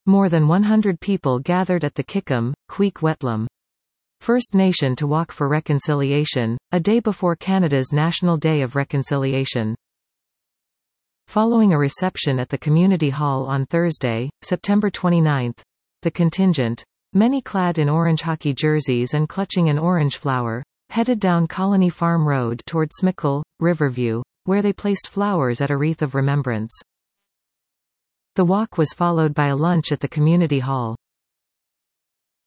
More than 100 people gathered at the Kickham, Kwik-Wetlam First Nation to walk for reconciliation, a day before Canada's National Day of Reconciliation. Following a reception at the Community Hall on Thursday, September 29, the contingent, many clad in orange hockey jerseys and clutching an orange flower, headed down Colony Farm Road toward Smickle, Riverview, where they placed flowers at a wreath of remembrance. The walk was followed by a lunch at the Community Hall.